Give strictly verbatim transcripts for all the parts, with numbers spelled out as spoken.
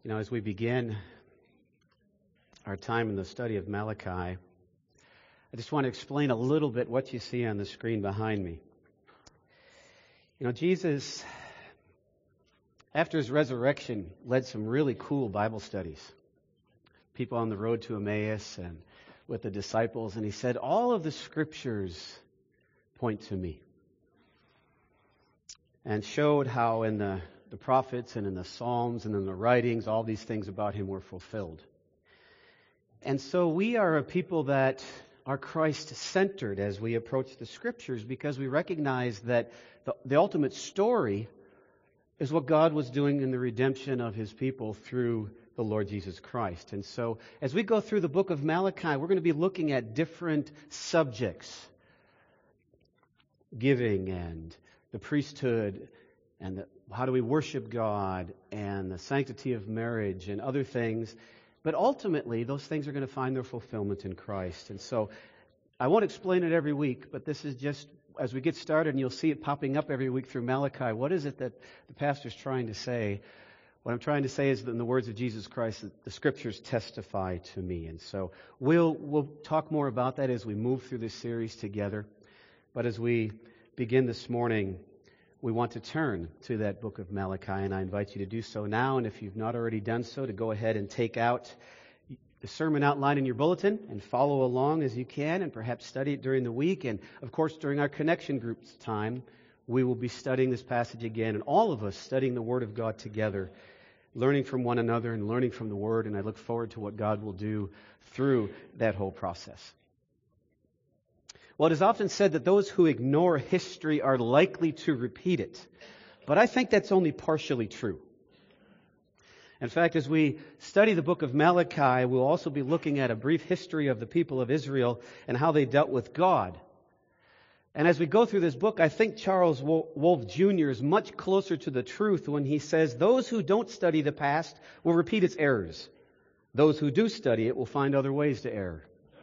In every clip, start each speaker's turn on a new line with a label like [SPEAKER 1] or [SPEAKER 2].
[SPEAKER 1] You know, as we begin our time in the study of Malachi, I just want to explain a little bit what you see on the screen behind me. You know, Jesus, after his resurrection, led some really cool Bible studies. People on the road to Emmaus and with the disciples, and he said, all of the scriptures point to me. And showed how in the, the prophets and in the Psalms and in the writings, all these things about him were fulfilled. And so we are a people that are Christ-centered as we approach the scriptures, because we recognize that the, the ultimate story is what God was doing in the redemption of his people through the Lord Jesus Christ. And so as we go through the book of Malachi, we're going to be looking at different subjects. Giving and the priesthood and the, how do we worship God and the sanctity of marriage and other things. But ultimately, those things are going to find their fulfillment in Christ. And so I won't explain it every week, but this is just as we get started, and you'll see it popping up every week through Malachi. What is it that the pastor's trying to say? What I'm trying to say is that in the words of Jesus Christ, that the scriptures testify to me. And so we'll we'll talk more about that as we move through this series together. But as we begin this morning, we want to turn to that book of Malachi, and I invite you to do so now. And if you've not already done so, to go ahead and take out the sermon outline in your bulletin and follow along as you can, and perhaps study it during the week. And of course, during our connection groups time, we will be studying this passage again, and all of us studying the Word of God together, learning from one another and learning from the Word. And I look forward to what God will do through that whole process. Well, it is often said that those who ignore history are likely to repeat it. But I think that's only partially true. In fact, as we study the book of Malachi, we'll also be looking at a brief history of the people of Israel and how they dealt with God. And as we go through this book, I think Charles Wolfe Junior is much closer to the truth when he says, those who don't study the past will repeat its errors. Those who do study it will find other ways to err.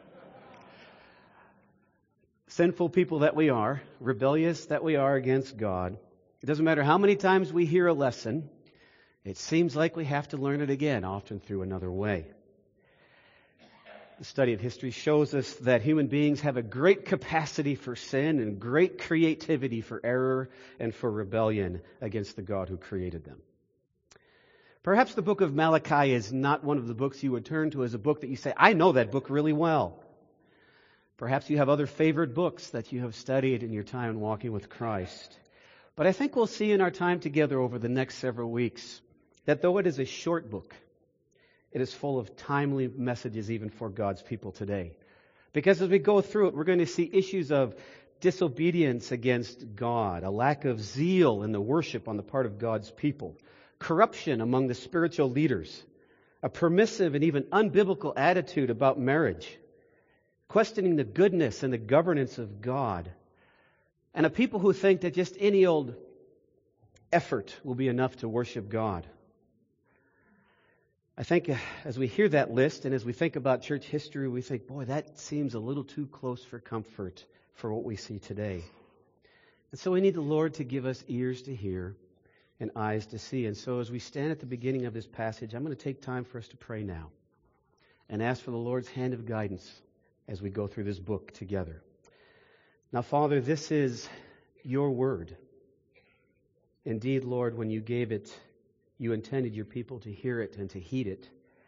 [SPEAKER 1] Sinful people that we are, rebellious that we are against God, it doesn't matter how many times we hear a lesson, it seems like we have to learn it again, often through another way. The study of history shows us that human beings have a great capacity for sin and great creativity for error and for rebellion against the God who created them. Perhaps the book of Malachi is not one of the books you would turn to as a book that you say, I know that book really well. Perhaps you have other favorite books that you have studied in your time walking with Christ. But I think we'll see in our time together over the next several weeks that though it is a short book, it is full of timely messages even for God's people today. Because as we go through it, we're going to see issues of disobedience against God, a lack of zeal in the worship on the part of God's people, corruption among the spiritual leaders, a permissive and even unbiblical attitude about marriage, questioning the goodness and the governance of God, and a people who think that just any old effort will be enough to worship God. I think as we hear that list and as we think about church history, we think, boy, that seems a little too close for comfort for what we see today. And so we need the Lord to give us ears to hear and eyes to see. And so as we stand at the beginning of this passage, I'm going to take time for us to pray now and ask for the Lord's hand of guidance as we go through this book together. Now, Father, this is your word. Indeed, Lord, when you gave it, you intended your people to hear it and to heed it.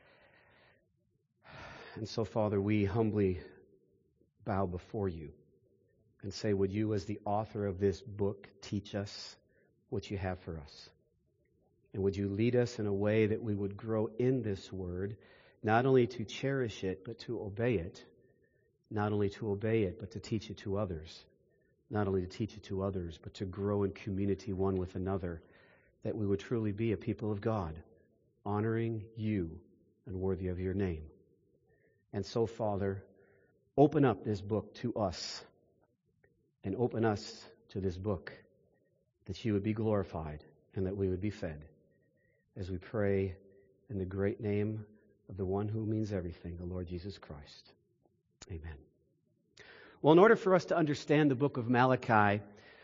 [SPEAKER 1] And so, Father, we humbly bow before you and say, would you, as the author of this book, teach us what you have for us? And would you lead us in a way that we would grow in this word, not only to cherish it, but to obey it. Not only to obey it, but to teach it to others. Not only to teach it to others, but to grow in community one with another, that we would truly be a people of God, honoring you and worthy of your name. And so, Father, open up this book to us, and open us to this book, that you would be glorified and that we would be fed, as we pray in the great name of the one who means everything, the Lord Jesus Christ. Amen. Well, in order for us to understand the book of Malachi,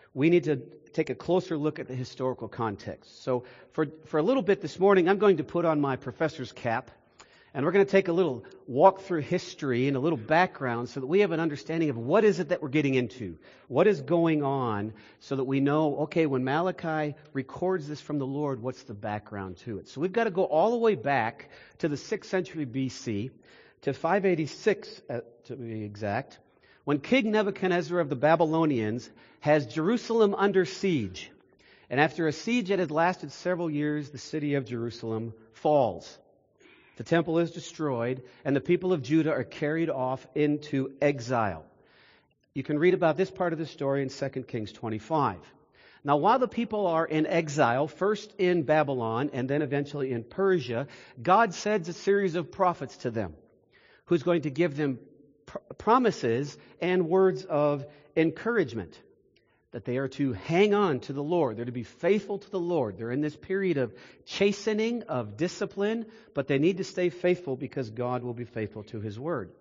[SPEAKER 1] we need to take a closer look at the historical context. So for, for a little bit this morning, I'm going to put on my professor's cap, and we're going to take a little walk through history and a little background so that we have an understanding of what is it that we're getting into, what is going on, so that we know, okay, when Malachi records this from the Lord, what's the background to it? So we've got to go all the way back to the sixth century B C, to five eighty-six uh, to be exact, when King Nebuchadnezzar of the Babylonians has Jerusalem under siege. And after a siege that had lasted several years, the city of Jerusalem falls. The temple is destroyed, and the people of Judah are carried off into exile. You can read about this part of the story in Second Kings twenty-five. Now, while the people are in exile, first in Babylon and then eventually in Persia, God sends a series of prophets to them, who's going to give them pr- promises and words of encouragement, that they are to hang on to the Lord. They're to be faithful to the Lord. They're in this period of chastening, of discipline, but they need to stay faithful because God will be faithful to His Word.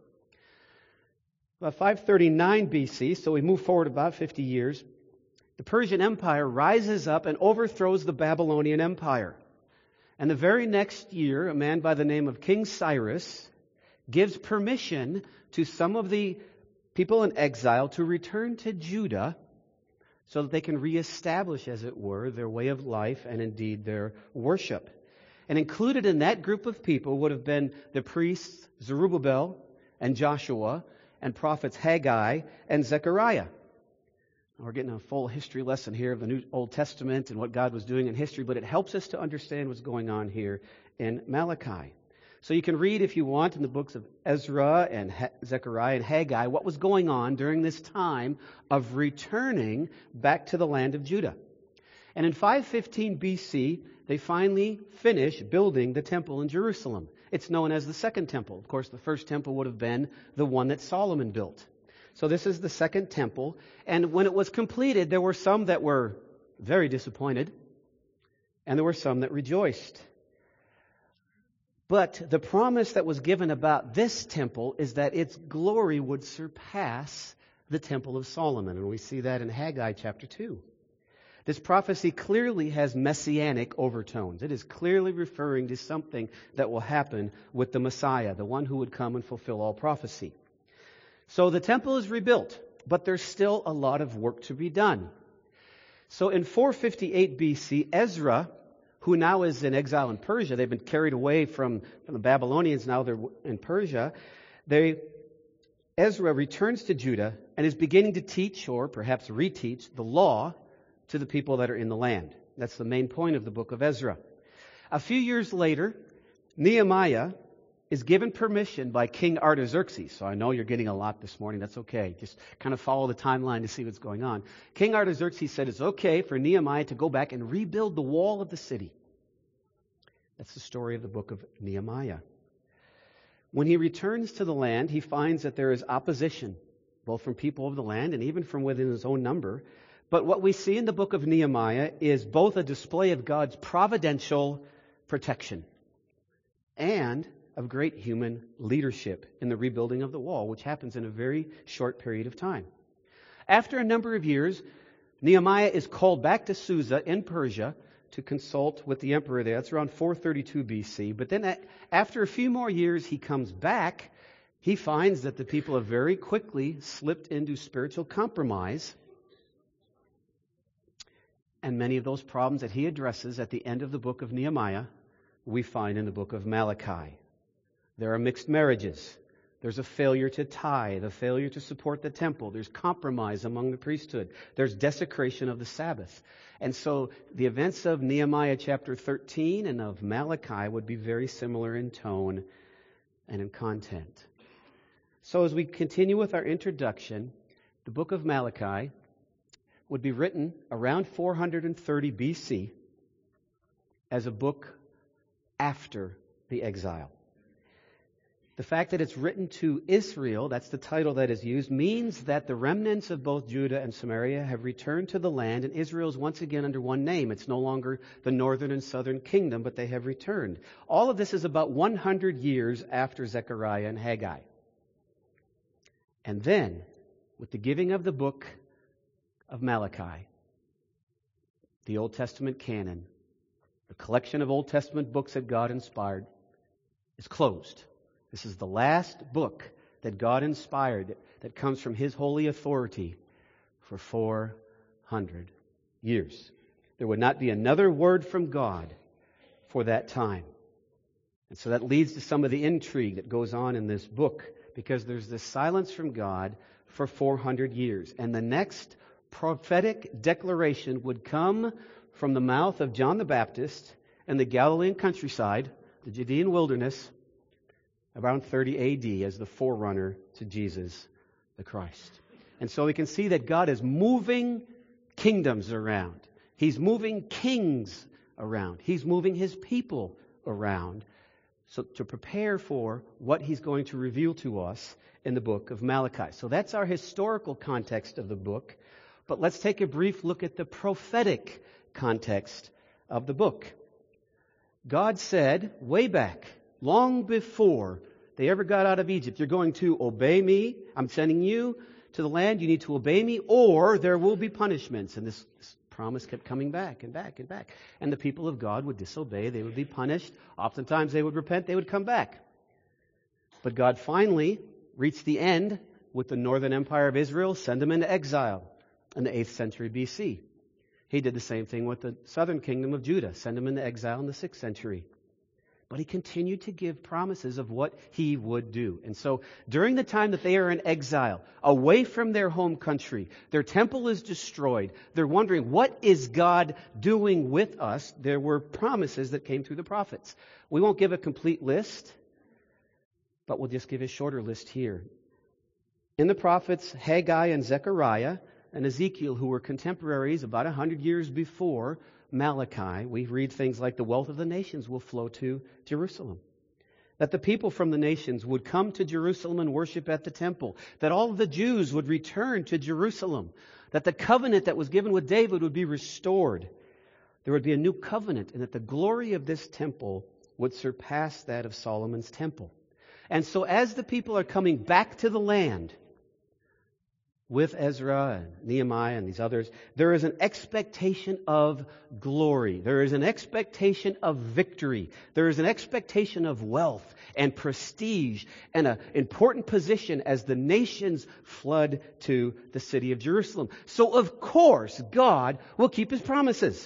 [SPEAKER 1] About five thirty-nine B C, so we move forward about fifty years, the Persian Empire rises up and overthrows the Babylonian Empire. And the very next year, a man by the name of King Cyrus gives permission to some of the people in exile to return to Judah so that they can reestablish, as it were, their way of life and indeed their worship. And included in that group of people would have been the priests Zerubbabel and Joshua and prophets Haggai and Zechariah. We're getting a full history lesson here of the New Old Testament and what God was doing in history, but it helps us to understand what's going on here in Malachi. So you can read, if you want, in the books of Ezra and Zechariah and Haggai what was going on during this time of returning back to the land of Judah. And in five fifteen B C, they finally finish building the temple in Jerusalem. It's known as the Second Temple. Of course, the first temple would have been the one that Solomon built. So this is the Second Temple. And when it was completed, there were some that were very disappointed, and there were some that rejoiced. But the promise that was given about this temple is that its glory would surpass the Temple of Solomon. And we see that in Haggai chapter two. This prophecy clearly has messianic overtones. It is clearly referring to something that will happen with the Messiah, the one who would come and fulfill all prophecy. So the temple is rebuilt, but there's still a lot of work to be done. So in four fifty-eight B C, Ezra, who now is in exile in Persia, they've been carried away from, from the Babylonians, now they're in Persia. They, Ezra returns to Judah and is beginning to teach, or perhaps reteach, the law to the people that are in the land. That's the main point of the book of Ezra. A few years later, Nehemiah is given permission by King Artaxerxes. So I know you're getting a lot this morning. That's okay. Just kind of follow the timeline to see what's going on. King Artaxerxes said it's okay for Nehemiah to go back and rebuild the wall of the city. That's the story of the book of Nehemiah. When he returns to the land, he finds that there is opposition, both from people of the land and even from within his own number. But what we see in the book of Nehemiah is both a display of God's providential protection and of great human leadership in the rebuilding of the wall, which happens in a very short period of time. After a number of years, Nehemiah is called back to Susa in Persia to consult with the emperor there. That's around four thirty-two B C. But then after a few more years, he comes back. He finds that the people have very quickly slipped into spiritual compromise. And many of those problems that he addresses at the end of the book of Nehemiah, we find in the book of Malachi. There are mixed marriages. There's a failure to tithe, a failure to support the temple. There's compromise among the priesthood. There's desecration of the Sabbath. And so the events of Nehemiah chapter thirteen and of Malachi would be very similar in tone and in content. So as we continue with our introduction, the book of Malachi would be written around four thirty B C as a book after the exile. The fact that it's written to Israel, that's the title that is used, means that the remnants of both Judah and Samaria have returned to the land, and Israel is once again under one name. It's no longer the northern and southern kingdom, but they have returned. All of this is about one hundred years after Zechariah and Haggai. And then, with the giving of the book of Malachi, the Old Testament canon, the collection of Old Testament books that God inspired, is closed. This is the last book that God inspired that comes from His holy authority for four hundred years. There would not be another word from God for that time. And so that leads to some of the intrigue that goes on in this book, because there's this silence from God for four hundred years. And the next prophetic declaration would come from the mouth of John the Baptist in the Galilean countryside, the Judean wilderness, around thirty A D as the forerunner to Jesus the Christ. And so we can see that God is moving kingdoms around. He's moving kings around. He's moving His people around, so to prepare for what He's going to reveal to us in the book of Malachi. So that's our historical context of the book. But let's take a brief look at the prophetic context of the book. God said way back, long before they ever got out of Egypt, you're going to obey me. I'm sending you to the land. You need to obey me, or there will be punishments. And this, this promise kept coming back and back and back. And the people of God would disobey. They would be punished. Oftentimes they would repent. They would come back. But God finally reached the end with the northern empire of Israel, send them into exile in the eighth century B C. He did the same thing with the southern kingdom of Judah, send them into exile in the sixth century. But He continued to give promises of what He would do. And so during the time that they are in exile, away from their home country, their temple is destroyed. They're wondering, what is God doing with us? There were promises that came through the prophets. We won't give a complete list, but we'll just give a shorter list here. In the prophets Haggai and Zechariah and Ezekiel, who were contemporaries about a hundred years before Malachi, we read things like the wealth of the nations will flow to Jerusalem. That the people from the nations would come to Jerusalem and worship at the temple. That all of the Jews would return to Jerusalem. That the covenant that was given with David would be restored. There would be a new covenant, and that the glory of this temple would surpass that of Solomon's temple. And so as the people are coming back to the land, with Ezra and Nehemiah and these others, there is an expectation of glory. There is an expectation of victory. There is an expectation of wealth and prestige and an important position as the nations flood to the city of Jerusalem. So of course, God will keep His promises.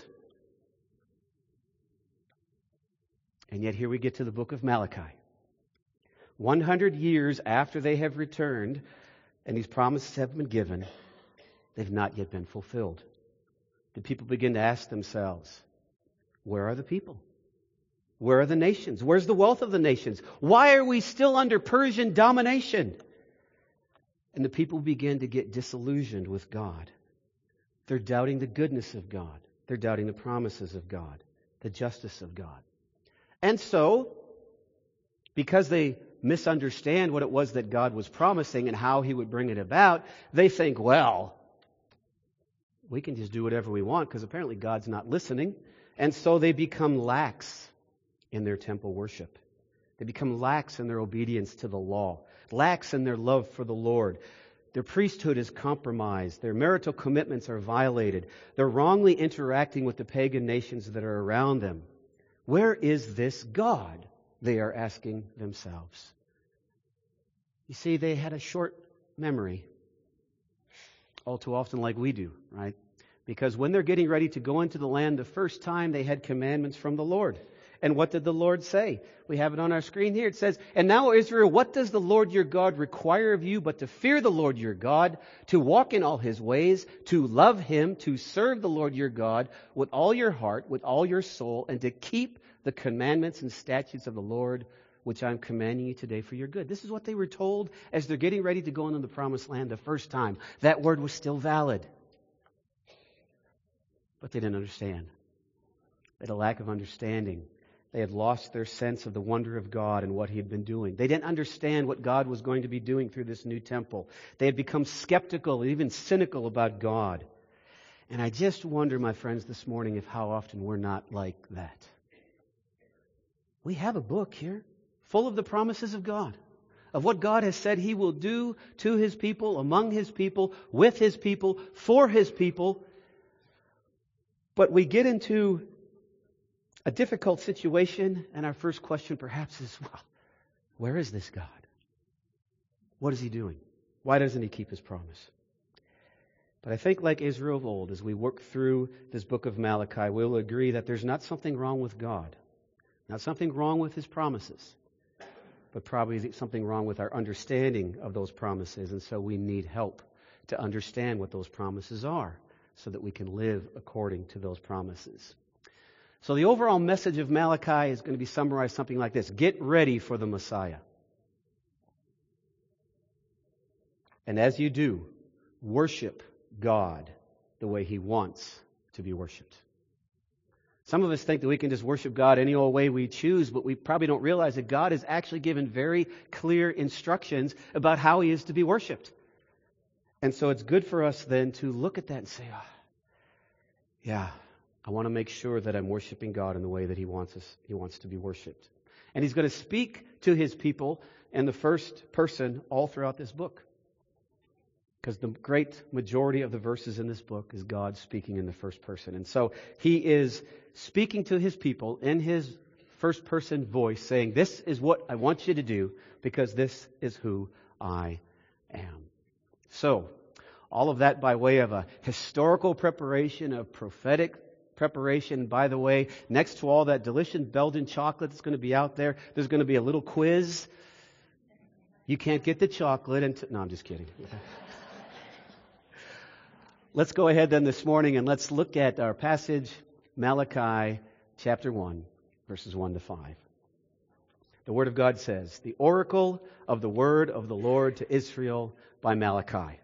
[SPEAKER 1] And yet here we get to the book of Malachi. one hundred years after they have returned, and these promises have been given, they've not yet been fulfilled. The people begin to ask themselves, where are the people? Where are the nations? Where's the wealth of the nations? Why are we still under Persian domination? And the people begin to get disillusioned with God. They're doubting the goodness of God. They're doubting the promises of God, the justice of God. And so, because they misunderstand what it was that God was promising and how He would bring it about, they think, well, we can just do whatever we want because apparently God's not listening. And so they become lax in their temple worship. They become lax in their obedience to the law, lax in their love for the Lord. Their priesthood is compromised. Their marital commitments are violated. They're wrongly interacting with the pagan nations that are around them. Where is this God? They are asking themselves. You see, they had a short memory, all too often like we do, right? Because when they're getting ready to go into the land the first time, they had commandments from the Lord. And what did the Lord say? We have it on our screen here. It says, "And now, Israel, what does the Lord your God require of you but to fear the Lord your God, to walk in all His ways, to love Him, to serve the Lord your God with all your heart, with all your soul, and to keep the commandments and statutes of the Lord, which I'm commanding you today for your good." This is what they were told as they're getting ready to go into the promised land the first time. That word was still valid. But they didn't understand. They had a lack of understanding. They had lost their sense of the wonder of God and what He had been doing. They didn't understand what God was going to be doing through this new temple. They had become skeptical, even cynical about God. And I just wonder, my friends, this morning if how often we're not like that. We have a book here full of the promises of God, of what God has said He will do to His people, among His people, with His people, for His people. But we get into a difficult situation, and our first question perhaps is, well, where is this God? What is He doing? Why doesn't He keep His promise? But I think like Israel of old, as we work through this book of Malachi, we'll agree that there's not something wrong with God, not something wrong with His promises, but probably something wrong with our understanding of those promises. And so we need help to understand what those promises are so that we can live according to those promises. So the overall message of Malachi is going to be summarized something like this: get ready for the Messiah. And as you do, worship God the way He wants to be worshipped. Some of us think that we can just worship God any old way we choose, but we probably don't realize that God has actually given very clear instructions about how He is to be worshipped. And so it's good for us then to look at that and say, oh, yeah, I want to make sure that I'm worshiping God in the way that He wants us, He wants to be worshipped. And He's going to speak to His people in the first person all throughout this book. Because the great majority of the verses in this book is God speaking in the first person. And so He is speaking to His people in His first person voice, saying, this is what I want you to do because this is who I am. So, all of that by way of a historical preparation, a prophetic preparation. By the way, next to all that delicious Belgian chocolate that's going to be out there, there's going to be a little quiz. You can't get the chocolate until... No, I'm just kidding. Let's go ahead then this morning and let's look at our passage, Malachi chapter one, verses one to five. The Word of God says, the oracle of the word of the Lord to Israel by Malachi.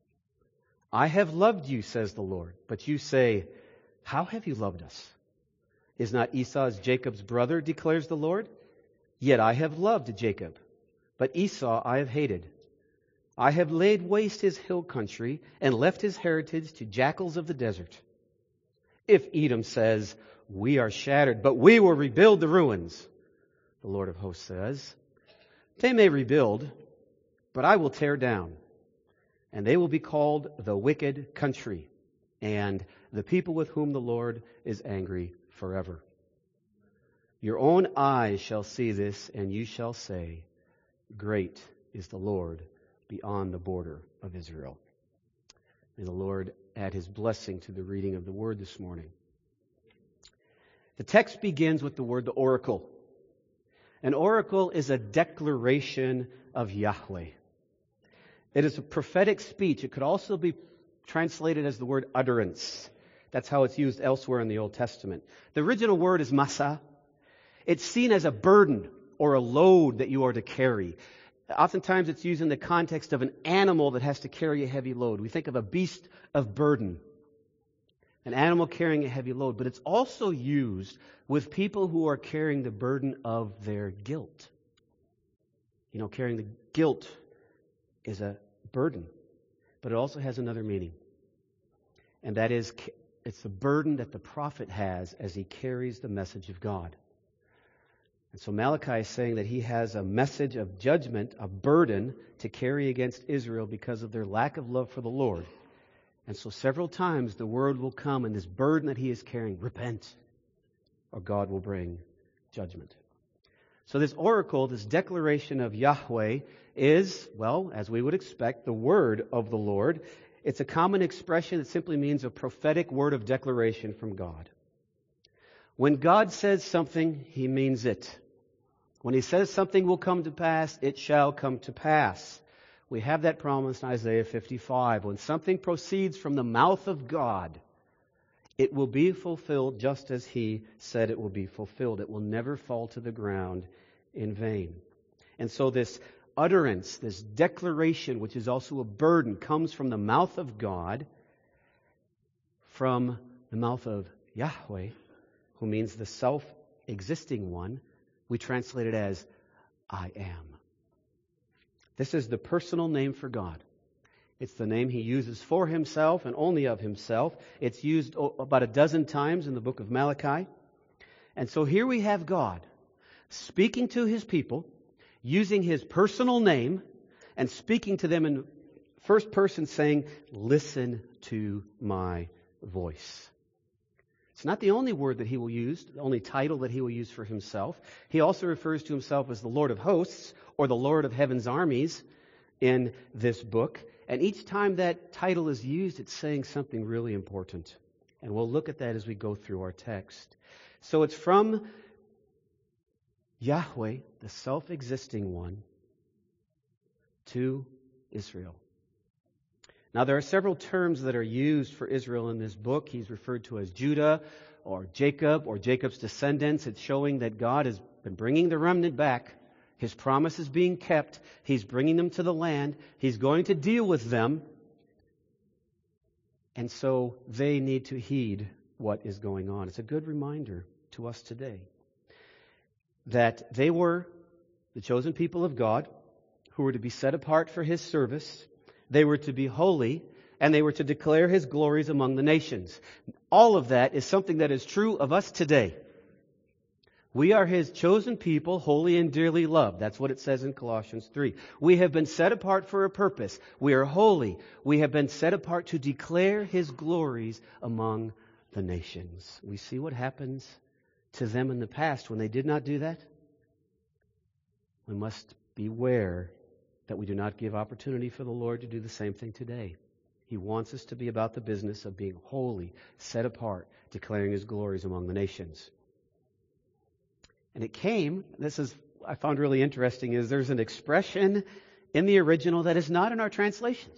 [SPEAKER 1] I have loved you, says the Lord, but you say, how have you loved us? Is not Esau Jacob's brother, declares the Lord? Yet I have loved Jacob, but Esau I have hated. I have laid waste his hill country and left his heritage to jackals of the desert. If Edom says, we are shattered, but we will rebuild the ruins, the Lord of hosts says, they may rebuild, but I will tear down. And they will be called the wicked country, and the people with whom the Lord is angry forever. Your own eyes shall see this, and you shall say, great is the Lord beyond the border of Israel. May the Lord add His blessing to the reading of the Word this morning. The text begins with the word the oracle. An oracle is a declaration of Yahweh. It is a prophetic speech. It could also be translated as the word utterance. That's how it's used elsewhere in the Old Testament. The original word is masa. It's seen as a burden or a load that you are to carry. Oftentimes it's used in the context of an animal that has to carry a heavy load. We think of a beast of burden, an animal carrying a heavy load. But it's also used with people who are carrying the burden of their guilt. You know, carrying the guilt is a burden, but it also has another meaning. And that is, it's the burden that the prophet has as he carries the message of God. And so Malachi is saying that he has a message of judgment, a burden to carry against Israel because of their lack of love for the Lord. And so several times the word will come and this burden that he is carrying, repent, or God will bring judgment. So this oracle, this declaration of Yahweh is, well, as we would expect, the word of the Lord. It's a common expression that simply means a prophetic word of declaration from God. When God says something, He means it. When He says something will come to pass, it shall come to pass. We have that promise in Isaiah fifty-five. When something proceeds from the mouth of God, it will be fulfilled just as He said it will be fulfilled. It will never fall to the ground in vain. And so this utterance, this declaration, which is also a burden, comes from the mouth of God, from the mouth of Yahweh, who means the self-existing one. We translate it as, I am. This is the personal name for God. It's the name He uses for Himself and only of Himself. It's used about a dozen times in the book of Malachi. And so here we have God speaking to His people, using His personal name, and speaking to them in first person saying, listen to my voice. It's not the only word that he will use, the only title that he will use for himself. He also refers to himself as the Lord of hosts or the Lord of heaven's armies in this book. And each time that title is used, it's saying something really important. And we'll look at that as we go through our text. So it's from Yahweh, the self-existing one, to Israel. Now, there are several terms that are used for Israel in this book. He's referred to as Judah or Jacob or Jacob's descendants. It's showing that God has been bringing the remnant back. His promise is being kept. He's bringing them to the land. He's going to deal with them. And so they need to heed what is going on. It's a good reminder to us today that they were the chosen people of God who were to be set apart for His service. They were to be holy, and they were to declare His glories among the nations. All of that is something that is true of us today. We are His chosen people, holy and dearly loved. That's what it says in Colossians three. We have been set apart for a purpose. We are holy. We have been set apart to declare His glories among the nations. We see what happens to them in the past when they did not do that. We must beware that we do not give opportunity for the Lord to do the same thing today. He wants us to be about the business of being holy, set apart, declaring His glories among the nations. And it came, this is I found really interesting, is there's an expression in the original that is not in our translations,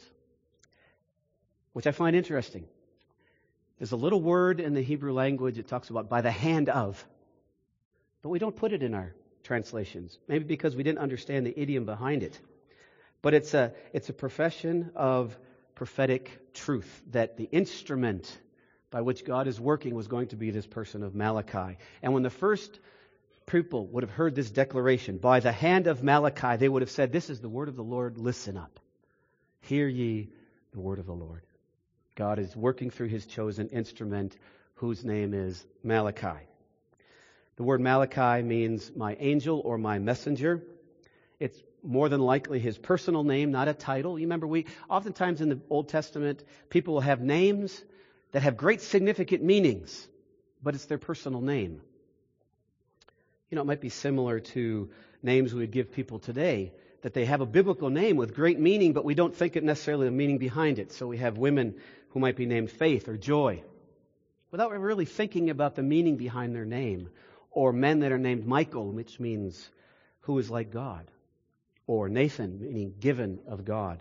[SPEAKER 1] which I find interesting. There's a little word in the Hebrew language it talks about by the hand of, but we don't put it in our translations, maybe because we didn't understand the idiom behind it. But it's a it's a profession of prophetic truth that the instrument by which God is working was going to be this person of Malachi. And when the first people would have heard this declaration, by the hand of Malachi, they would have said, this is the word of the Lord, listen up. Hear ye the word of the Lord. God is working through His chosen instrument, whose name is Malachi. The word Malachi means my angel or my messenger. It's more than likely his personal name, not a title. You remember, we oftentimes in the Old Testament, people will have names that have great significant meanings, but it's their personal name. You know, it might be similar to names we would give people today, that they have a biblical name with great meaning, but we don't think it necessarily the meaning behind it. So we have women who might be named Faith or Joy, without really thinking about the meaning behind their name. Or men that are named Michael, which means who is like God. Or Nathan, meaning given of God.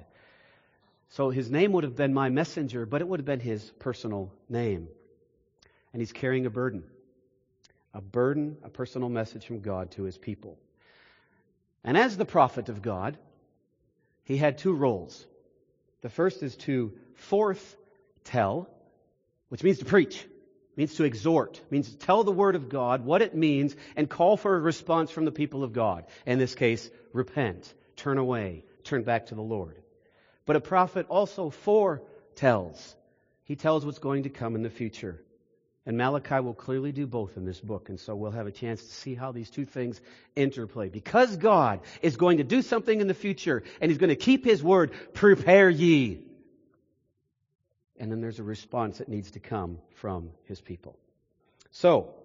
[SPEAKER 1] So his name would have been my messenger, but it would have been his personal name. And he's carrying a burden. A burden, a personal message from God to His people. And as the prophet of God, he had two roles. The first is to foretell, which means to preach, means to exhort, means to tell the Word of God, what it means, and call for a response from the people of God. In this case, repent, turn away, turn back to the Lord. But a prophet also foretells. He tells what's going to come in the future. And Malachi will clearly do both in this book. And so we'll have a chance to see how these two things interplay. Because God is going to do something in the future, and He's going to keep His word, prepare ye. And then there's a response that needs to come from His people. So,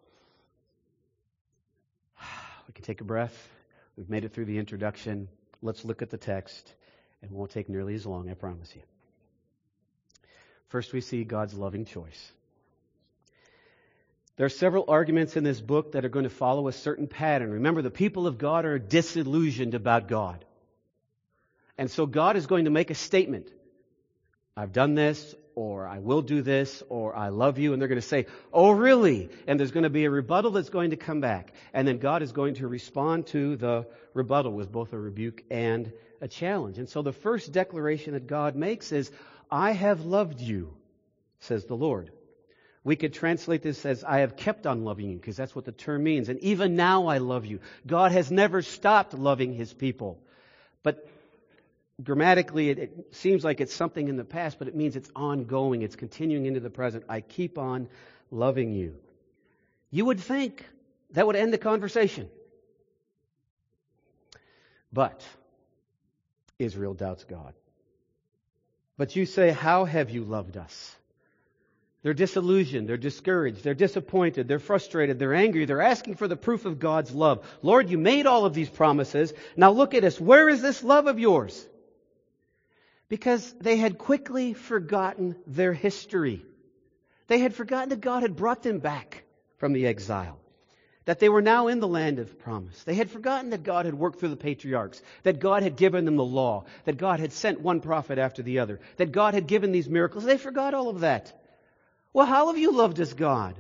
[SPEAKER 1] we can take a breath. We've made it through the introduction. Let's look at the text. It won't take nearly as long, I promise you. First, we see God's loving choice. There are several arguments in this book that are going to follow a certain pattern. Remember, the people of God are disillusioned about God. And so God is going to make a statement. I've done this, or I will do this, or I love you. And they're going to say, oh, really? And there's going to be a rebuttal that's going to come back. And then God is going to respond to the rebuttal with both a rebuke and a challenge. And so the first declaration that God makes is, I have loved you, says the Lord. We could translate this as, I have kept on loving you, because that's what the term means. And even now I love you. God has never stopped loving His people. But grammatically, it, it seems like it's something in the past, but it means it's ongoing. It's continuing into the present. I keep on loving you. You would think that would end the conversation. But Israel doubts God. But you say, how have you loved us? They're disillusioned, they're discouraged, they're disappointed, they're frustrated, they're angry, they're asking for the proof of God's love. Lord, you made all of these promises. Now look at us. Where is this love of yours? Because they had quickly forgotten their history. They had forgotten that God had brought them back from the exile, that they were now in the land of promise. They had forgotten that God had worked through the patriarchs, that God had given them the law, that God had sent one prophet after the other, that God had given these miracles. They forgot all of that. Well, how have you loved us, God?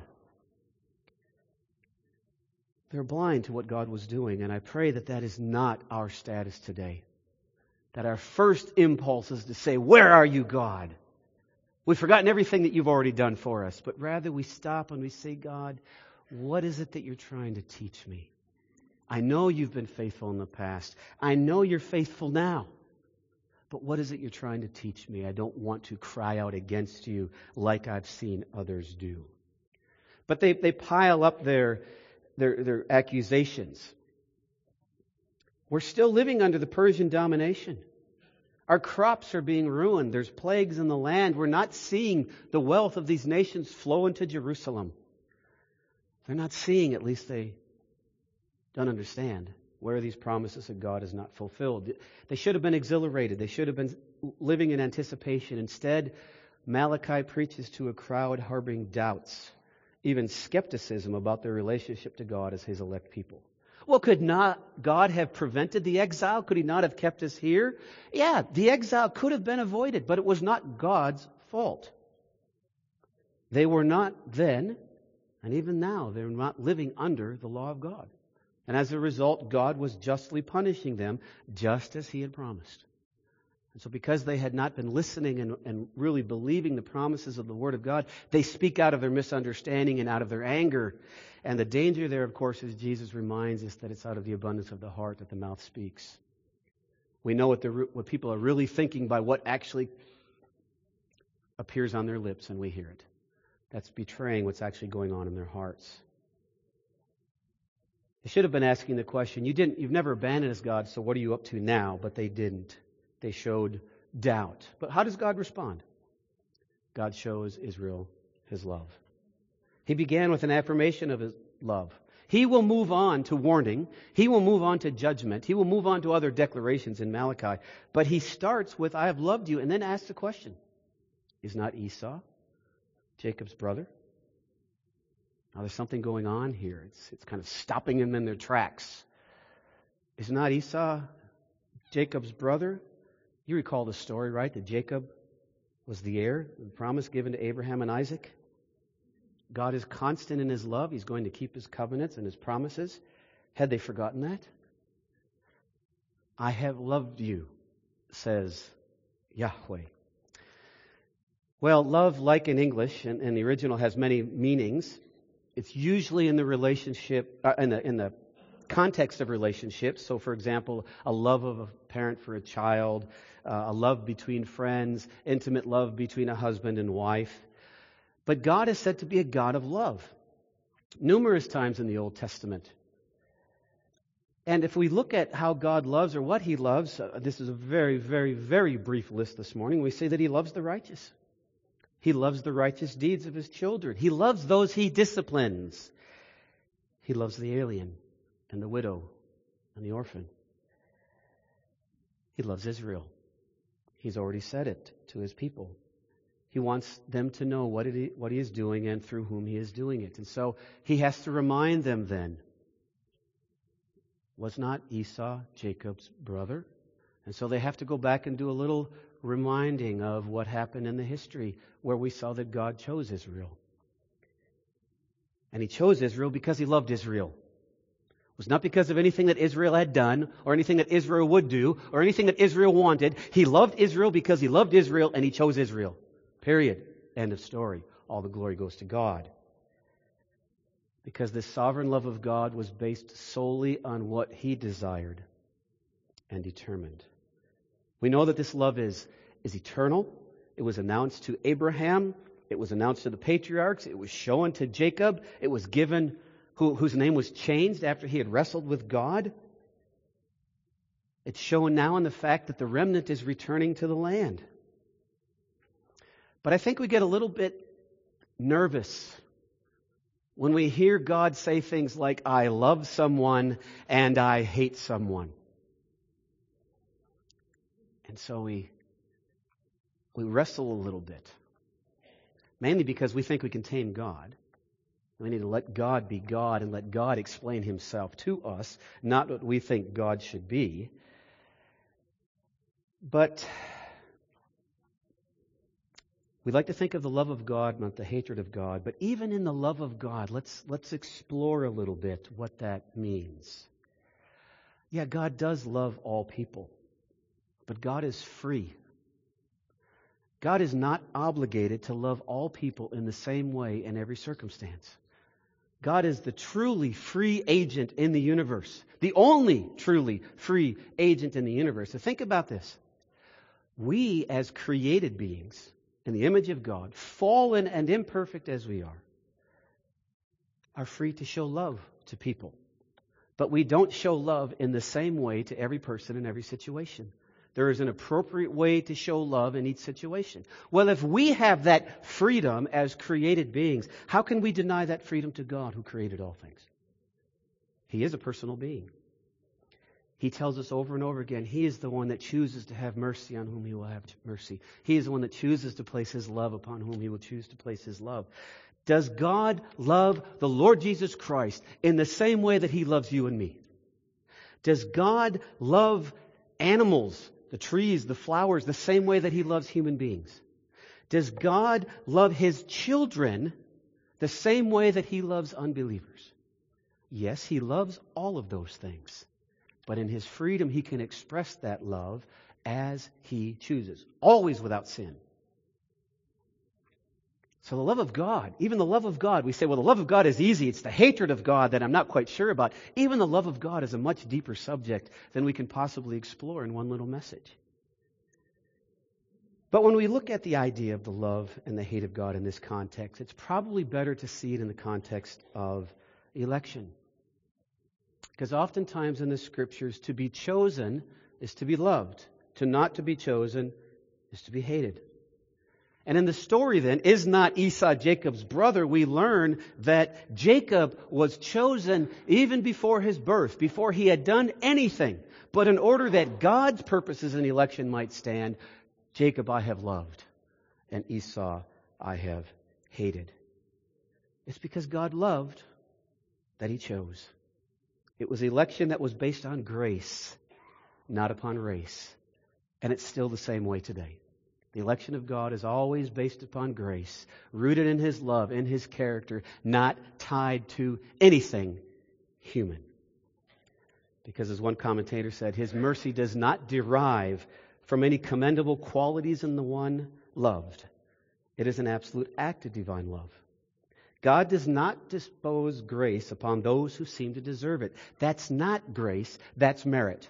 [SPEAKER 1] They're blind to what God was doing, and I pray that that is not our status today. That our first impulse is to say, where are you, God? We've forgotten everything that you've already done for us, but rather we stop and we say, God, what is it that you're trying to teach me? I know you've been faithful in the past. I know you're faithful now. But what is it you're trying to teach me? I don't want to cry out against you like I've seen others do. But they, they pile up their, their, their accusations. We're still living under the Persian domination. Our crops are being ruined. There's plagues in the land. We're not seeing the wealth of these nations flow into Jerusalem. They're not seeing, at least they don't understand, where these promises of God is not fulfilled. They should have been exhilarated. They should have been living in anticipation. Instead, Malachi preaches to a crowd harboring doubts, even skepticism about their relationship to God as His elect people. Well, could not God have prevented the exile? Could He not have kept us here? Yeah, the exile could have been avoided, but it was not God's fault. They were not then, and even now, they're not living under the law of God. And as a result, God was justly punishing them, just as He had promised. And so because they had not been listening and, and really believing the promises of the Word of God, they speak out of their misunderstanding and out of their anger. And the danger there, of course, is Jesus reminds us that it's out of the abundance of the heart that the mouth speaks. We know what, the, what people are really thinking by what actually appears on their lips, and we hear it. That's betraying what's actually going on in their hearts. They should have been asking the question, you didn't, you've never abandoned us, God, so what are you up to now? But they didn't. They showed doubt. But how does God respond? God shows Israel His love. He began with an affirmation of His love. He will move on to warning. He will move on to judgment. He will move on to other declarations in Malachi. But He starts with, I have loved you, and then asks the question, is not Esau Jacob's brother? Now there's something going on here. It's, it's kind of stopping them in their tracks. Is not Esau Jacob's brother? You recall the story, right? That Jacob was the heir, the promise given to Abraham and Isaac. God is constant in His love. He's going to keep His covenants and His promises. Had they forgotten that? I have loved you, says Yahweh. Well, love, like in English, and, and the original has many meanings. It's usually in the relationship, uh, in the in the context of relationships. So, for example, a love of a parent for a child, uh, a love between friends, intimate love between a husband and wife. But God is said to be a God of love, numerous times in the Old Testament. And if we look at how God loves or what He loves, uh, this is a very, very, very brief list this morning. We see that He loves the righteous. He loves the righteous deeds of His children. He loves those He disciplines. He loves the alien and the widow and the orphan. He loves Israel. He's already said it to His people. He wants them to know what, it, what He is doing and through whom He is doing it. And so He has to remind them then, was not Esau Jacob's brother? And so they have to go back and do a little reminding of what happened in the history where we saw that God chose Israel. And He chose Israel because He loved Israel. It was not because of anything that Israel had done or anything that Israel would do or anything that Israel wanted. He loved Israel because He loved Israel and He chose Israel. Period. End of story. All the glory goes to God. Because this sovereign love of God was based solely on what He desired and determined. We know that this love is, is eternal. It was announced to Abraham. It was announced to the patriarchs. It was shown to Jacob. It was given, who, whose name was changed after he had wrestled with God. It's shown now in the fact that the remnant is returning to the land. But I think we get a little bit nervous when we hear God say things like, I love someone and I hate someone. And so we, we wrestle a little bit. Mainly because we think we can tame God. We need to let God be God and let God explain Himself to us, not what we think God should be. But we like to think of the love of God, not the hatred of God. But even in the love of God, let's let's explore a little bit what that means. Yeah, God does love all people, but God is free. God is not obligated to love all people in the same way in every circumstance. God is the truly free agent in the universe, the only truly free agent in the universe. So think about this. We, as created beings, in the image of God, fallen and imperfect as we are, are free to show love to people. But we don't show love in the same way to every person in every situation. There is an appropriate way to show love in each situation. Well, if we have that freedom as created beings, how can we deny that freedom to God who created all things? He is a personal being. He tells us over and over again, He is the one that chooses to have mercy on whom He will have mercy. He is the one that chooses to place His love upon whom He will choose to place His love. Does God love the Lord Jesus Christ in the same way that He loves you and me? Does God love animals, the trees, the flowers, the same way that He loves human beings? Does God love His children the same way that He loves unbelievers? Yes, He loves all of those things. But in His freedom, He can express that love as He chooses, always without sin. So the love of God, even the love of God, we say, well, the love of God is easy. It's the hatred of God that I'm not quite sure about. Even the love of God is a much deeper subject than we can possibly explore in one little message. But when we look at the idea of the love and the hate of God in this context, it's probably better to see it in the context of election. Because oftentimes in the Scriptures, to be chosen is to be loved. To not to be chosen is to be hated. And in the story then, is not Esau Jacob's brother? We learn that Jacob was chosen even before his birth, before he had done anything. But in order that God's purposes in election might stand, Jacob I have loved, and Esau I have hated. It's because God loved that He chose. It was election that was based on grace, not upon race. And it's still the same way today. The election of God is always based upon grace, rooted in His love, in His character, not tied to anything human. Because as one commentator said, His mercy does not derive from any commendable qualities in the one loved. It is an absolute act of divine love. God does not dispose grace upon those who seem to deserve it. That's not grace, that's merit.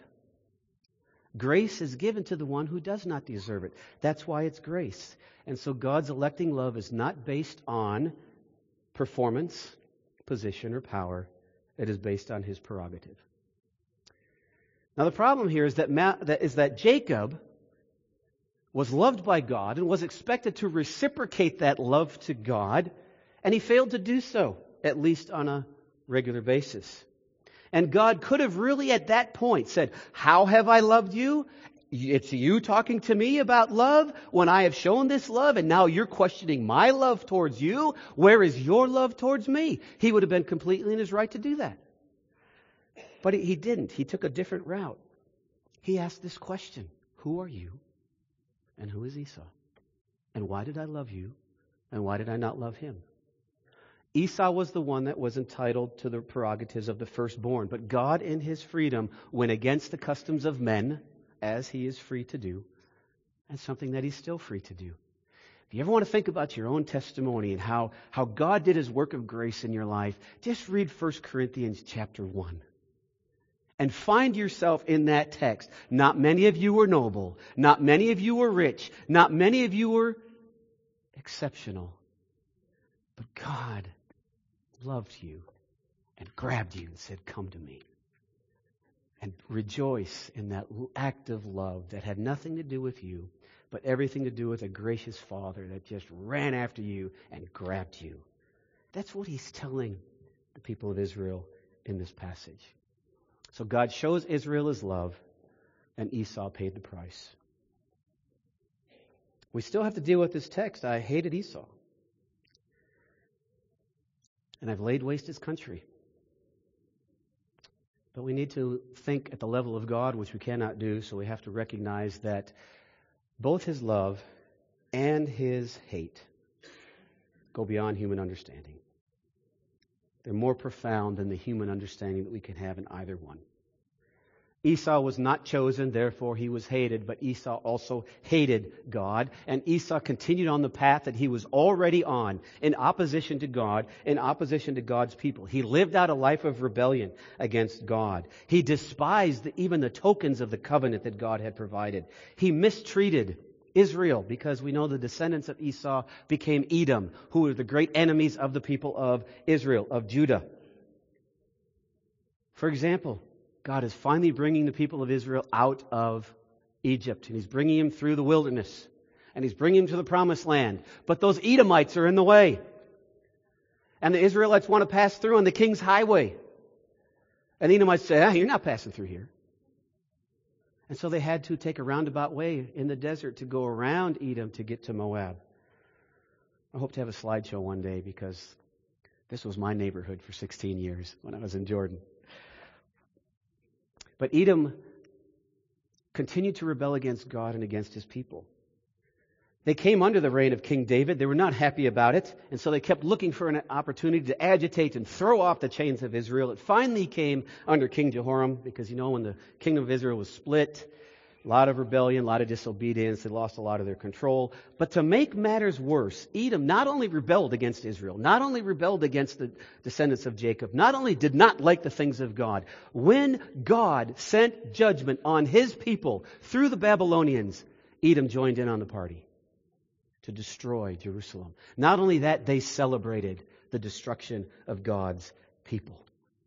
[SPEAKER 1] Grace is given to the one who does not deserve it. That's why it's grace. And so God's electing love is not based on performance, position, or power. It is based on His prerogative. Now the problem here is that, Ma- that, is that Jacob was loved by God and was expected to reciprocate that love to God, and he failed to do so, at least on a regular basis. And God could have really at that point said, how have I loved you? It's you talking to me about love when I have shown this love, and now you're questioning my love towards you. Where is your love towards me? He would have been completely in his right to do that. But he didn't. He took a different route. He asked this question, who are you and who is Esau? And why did I love you and why did I not love him? Esau was the one that was entitled to the prerogatives of the firstborn, but God in His freedom went against the customs of men, as He is free to do, and something that He's still free to do. If you ever want to think about your own testimony and how, how God did His work of grace in your life, just read First Corinthians chapter one. And find yourself in that text. Not many of you were noble. Not many of you were rich. Not many of you were exceptional. But God loved you and grabbed you and said, come to me. and rejoice in that act of love that had nothing to do with you, but everything to do with a gracious Father that just ran after you and grabbed you. That's what he's telling the people of Israel in this passage. So God shows Israel his love, and Esau paid the price. We still have to deal with this text. I hated Esau, and I've laid waste his country. But we need to think at the level of God, which we cannot do, so we have to recognize that both his love and his hate go beyond human understanding. They're more profound than the human understanding that we can have in either one. Esau was not chosen, therefore he was hated, but Esau also hated God, and Esau continued on the path that he was already on, in opposition to God, in opposition to God's people. He lived out a life of rebellion against God. He despised the, even the tokens of the covenant that God had provided. He mistreated Israel, because we know the descendants of Esau became Edom, who were the great enemies of the people of Israel, of Judah. For example, God is finally bringing the people of Israel out of Egypt, and he's bringing them through the wilderness, and he's bringing them to the promised land. But those Edomites are in the way, and the Israelites want to pass through on the king's highway. And the Edomites say, ah, you're not passing through here. And so they had to take a roundabout way in the desert to go around Edom to get to Moab. I hope to have a slideshow one day, because this was my neighborhood for sixteen years when I was in Jordan. But Edom continued to rebel against God and against his people. They came under the reign of King David. They were not happy about it, and so they kept looking for an opportunity to agitate and throw off the chains of Israel. It finally came under King Jehoram, because, you know, when the kingdom of Israel was split, a lot of rebellion, a lot of disobedience, they lost a lot of their control. But to make matters worse, Edom not only rebelled against Israel, not only rebelled against the descendants of Jacob, not only did not like the things of God, when God sent judgment on his people through the Babylonians, Edom joined in on the party to destroy Jerusalem. Not only that, they celebrated the destruction of God's people.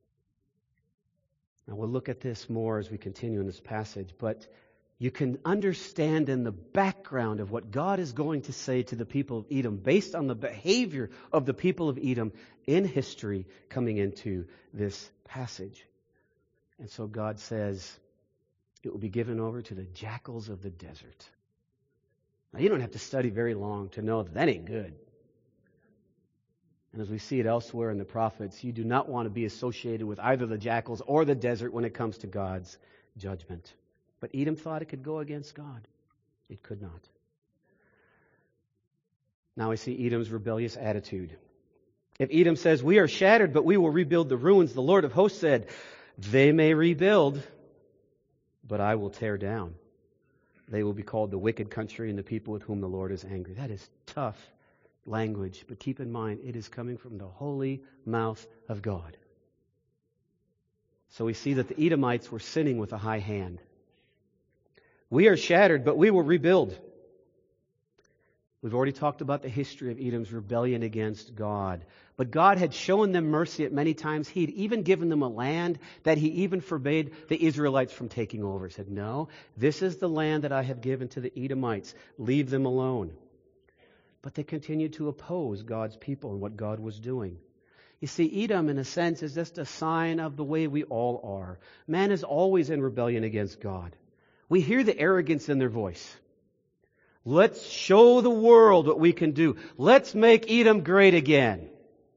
[SPEAKER 1] Now we'll look at this more as we continue in this passage, but you can understand in the background of what God is going to say to the people of Edom based on the behavior of the people of Edom in history coming into this passage. And so God says, it will be given over to the jackals of the desert. Now, you don't have to study very long to know that that ain't good. And as we see it elsewhere in the prophets, you do not want to be associated with either the jackals or the desert when it comes to God's judgment. But Edom thought it could go against God. It could not. Now we see Edom's rebellious attitude. If Edom says, we are shattered, but we will rebuild the ruins, the Lord of hosts said, they may rebuild, but I will tear down. They will be called the wicked country and the people with whom the Lord is angry. That is tough language, but keep in mind, it is coming from the holy mouth of God. So we see that the Edomites were sinning with a high hand. We are shattered, but we will rebuild. We've already talked about the history of Edom's rebellion against God. But God had shown them mercy at many times. He had even given them a land that he even forbade the Israelites from taking over. He said, no, this is the land that I have given to the Edomites. Leave them alone. But they continued to oppose God's people and what God was doing. You see, Edom, in a sense, is just a sign of the way we all are. Man is always in rebellion against God. We hear the arrogance in their voice. Let's show the world what we can do. Let's make Edom great again.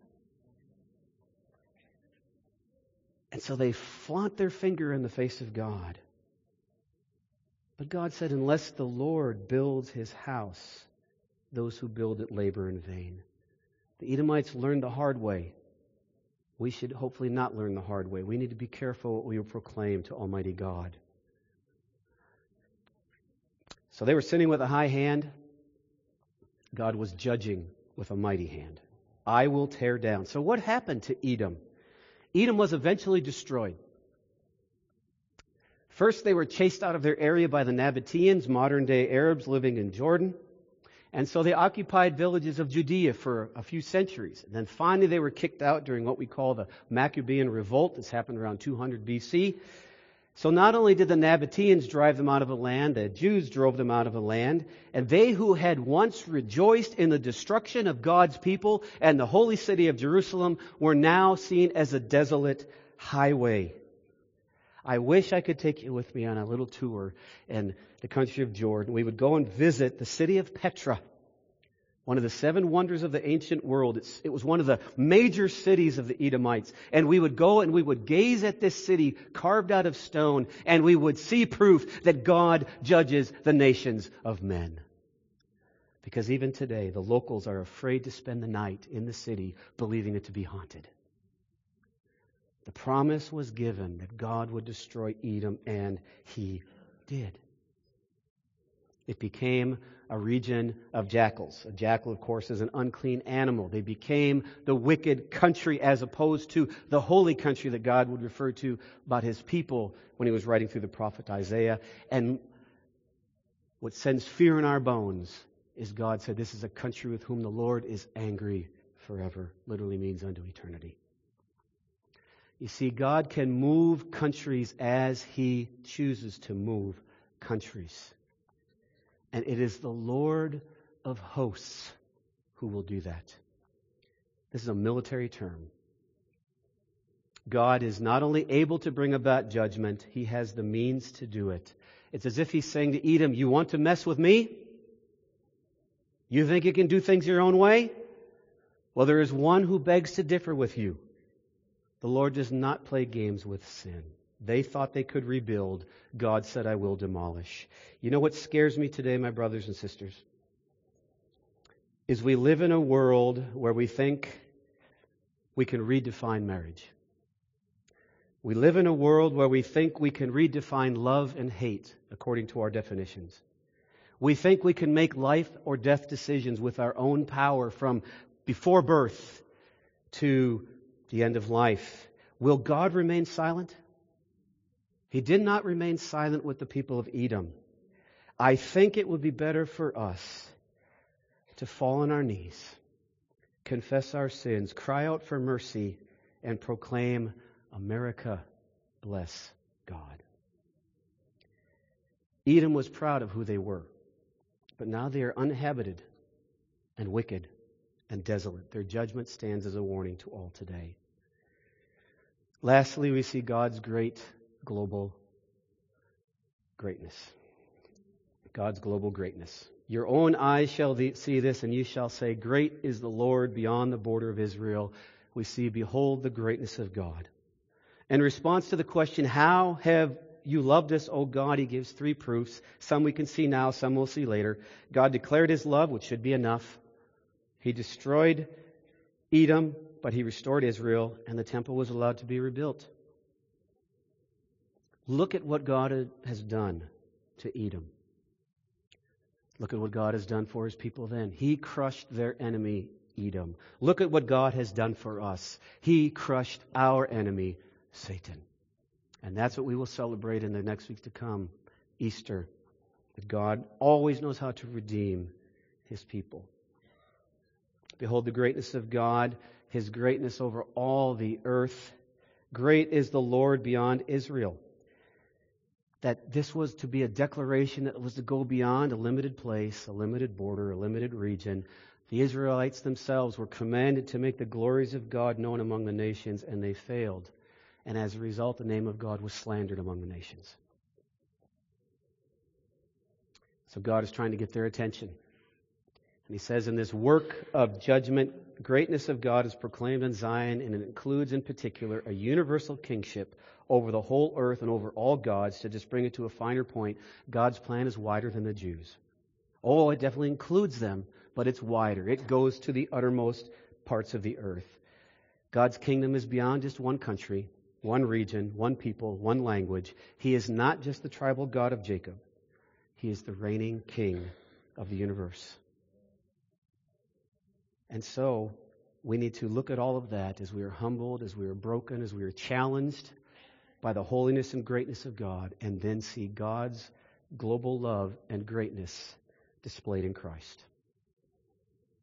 [SPEAKER 1] And so they flaunt their finger in the face of God. But God said, unless the Lord builds his house, those who build it labor in vain. The Edomites learned the hard way. We should hopefully not learn the hard way. We need to be careful what we proclaim to Almighty God. So they were sinning with a high hand. God was judging with a mighty hand. I will tear down. So what happened to Edom? Edom was eventually destroyed. First, they were chased out of their area by the Nabateans, modern-day Arabs living in Jordan. And so they occupied villages of Judea for a few centuries. And then finally they were kicked out during what we call the Maccabean Revolt. This happened around two hundred B C. So not only did the Nabateans drive them out of the land, the Jews drove them out of the land, and they who had once rejoiced in the destruction of God's people and the holy city of Jerusalem were now seen as a desolate highway. I wish I could take you with me on a little tour in the country of Jordan. We would go and visit the city of Petra, one of the seven wonders of the ancient world. It's, it was one of the major cities of the Edomites. And we would go and we would gaze at this city carved out of stone, and we would see proof that God judges the nations of men. Because even today, the locals are afraid to spend the night in the city, believing it to be haunted. The promise was given that God would destroy Edom, and He did. It became a region of jackals. A jackal, of course, is an unclean animal. They became the wicked country as opposed to the holy country that God would refer to about His people when He was writing through the prophet Isaiah. And what sends fear in our bones is God said, this is a country with whom the Lord is angry forever. Literally means unto eternity. You see, God can move countries as He chooses to move countries. And it is the Lord of hosts who will do that. This is a military term. God is not only able to bring about judgment, He has the means to do it. It's as if He's saying to Edom, you want to mess with me? You think you can do things your own way? Well, there is one who begs to differ with you. The Lord does not play games with sin. They thought they could rebuild. God said, I will demolish. You know what scares me today, my brothers and sisters? Is we live in a world where we think we can redefine marriage. We live in a world where we think we can redefine love and hate according to our definitions. We think we can make life or death decisions with our own power from before birth to the end of life. Will God remain silent? He did not remain silent with the people of Edom. I think it would be better for us to fall on our knees, confess our sins, cry out for mercy, and proclaim, America, bless God. Edom was proud of who they were, but now they are uninhabited and wicked and desolate. Their judgment stands as a warning to all today. Lastly, we see God's great global greatness. God's global greatness. Your own eyes shall see this, and you shall say, great is the Lord beyond the border of Israel. We see, behold the greatness of God. In response to the question, how have you loved us, O God? He gives three proofs. Some we can see now, some we'll see later. God declared His love, which should be enough. He destroyed Edom, but He restored Israel, and the temple was allowed to be rebuilt. Look at what God has done to Edom. Look at what God has done for His people then. He crushed their enemy, Edom. Look at what God has done for us. He crushed our enemy, Satan. And that's what we will celebrate in the next weeks to come, Easter. That God always knows how to redeem His people. Behold the greatness of God, His greatness over all the earth. Great is the Lord beyond Israel. That this was to be a declaration that was to go beyond a limited place, a limited border, a limited region. The Israelites themselves were commanded to make the glories of God known among the nations, and they failed. And as a result, the name of God was slandered among the nations. So God is trying to get their attention. And He says in this work of judgment, the greatness of God is proclaimed in Zion, and it includes in particular a universal kingship over the whole earth and over all gods. To just bring it to a finer point, God's plan is wider than the Jews. Oh, it definitely includes them, but it's wider. It goes to the uttermost parts of the earth. God's kingdom is beyond just one country, one region, one people, one language. He is not just the tribal God of Jacob. He is the reigning King of the universe. And so, we need to look at all of that as we are humbled, as we are broken, as we are challenged by the holiness and greatness of God, and then see God's global love and greatness displayed in Christ.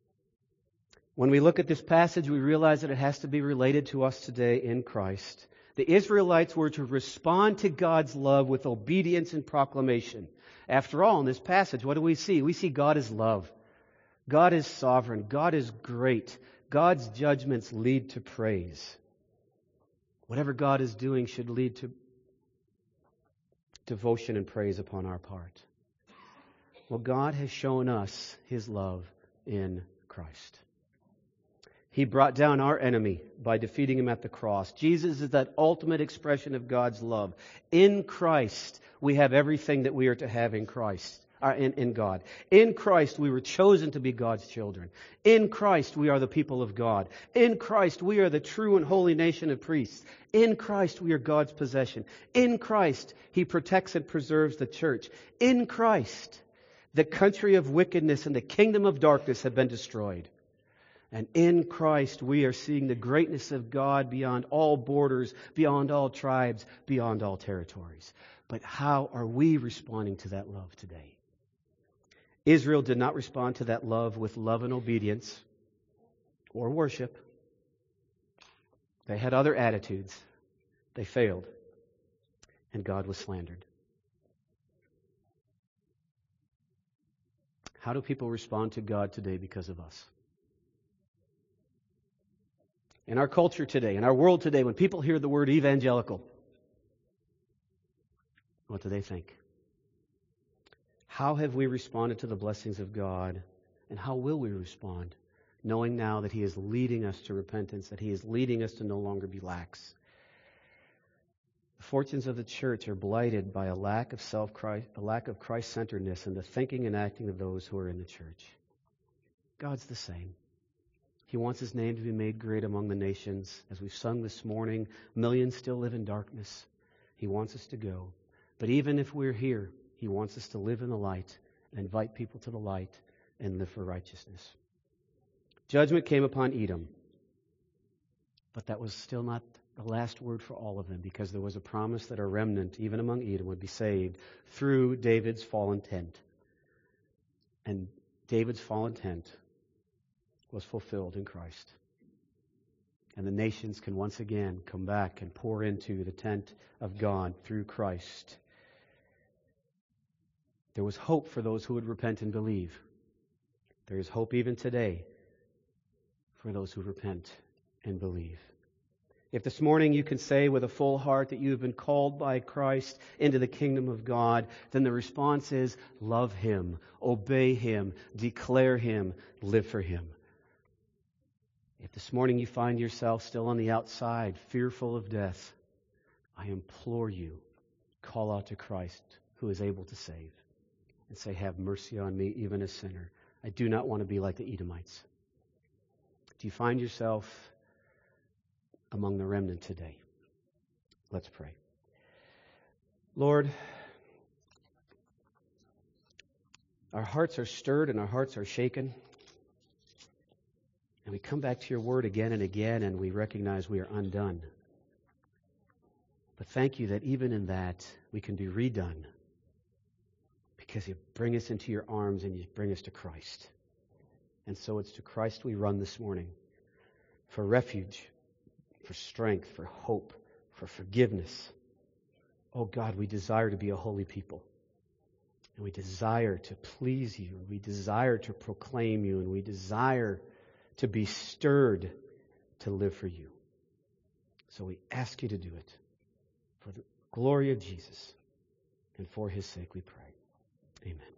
[SPEAKER 1] When we look at this passage, we realize that it has to be related to us today in Christ. The Israelites were to respond to God's love with obedience and proclamation. After all, in this passage, what do we see? We see God is love. God is sovereign. God is great. God's judgments lead to praise. Whatever God is doing should lead to devotion and praise upon our part. Well, God has shown us His love in Christ. He brought down our enemy by defeating him at the cross. Jesus is that ultimate expression of God's love. In Christ, we have everything that we are to have in Christ. Uh, in, in God. In Christ, we were chosen to be God's children. In Christ, we are the people of God. In Christ, we are the true and holy nation of priests. In Christ, we are God's possession. In Christ, He protects and preserves the church. In Christ, the country of wickedness and the kingdom of darkness have been destroyed. And in Christ, we are seeing the greatness of God beyond all borders, beyond all tribes, beyond all territories. But how are we responding to that love today? Israel did not respond to that love with love and obedience or worship. They had other attitudes. They failed. And God was slandered. How do people respond to God today because of us? In our culture today, in our world today, when people hear the word evangelical, what do they think? How have we responded to the blessings of God? And how will we respond, knowing now that He is leading us to repentance, that He is leading us to no longer be lax? The fortunes of the church are blighted by a lack of self Christ, a lack of Christ-centeredness in the thinking and acting of those who are in the church. God's the same. He wants His name to be made great among the nations. As we've sung this morning, millions still live in darkness. He wants us to go. But even if we're here, He wants us to live in the light and invite people to the light and live for righteousness. Judgment came upon Edom. But that was still not the last word for all of them, because there was a promise that a remnant, even among Edom, would be saved through David's fallen tent. And David's fallen tent was fulfilled in Christ. And the nations can once again come back and pour into the tent of God through Christ. There was hope for those who would repent and believe. There is hope even today for those who repent and believe. If this morning you can say with a full heart that you have been called by Christ into the kingdom of God, then the response is love Him, obey Him, declare Him, live for Him. If this morning you find yourself still on the outside, fearful of death, I implore you, call out to Christ who is able to save. And say, have mercy on me, even a sinner. I do not want to be like the Edomites. Do you find yourself among the remnant today? Let's pray. Lord, our hearts are stirred and our hearts are shaken. And we come back to your word again and again, and we recognize we are undone. But thank you that even in that, we can be redone. Because you bring us into your arms and you bring us to Christ. And so it's to Christ we run this morning. For refuge, for strength, for hope, for forgiveness. Oh God, we desire to be a holy people. And we desire to please you. We desire to proclaim you. And we desire to be stirred to live for you. So we ask you to do it. For the glory of Jesus. And for His sake we pray. Amen.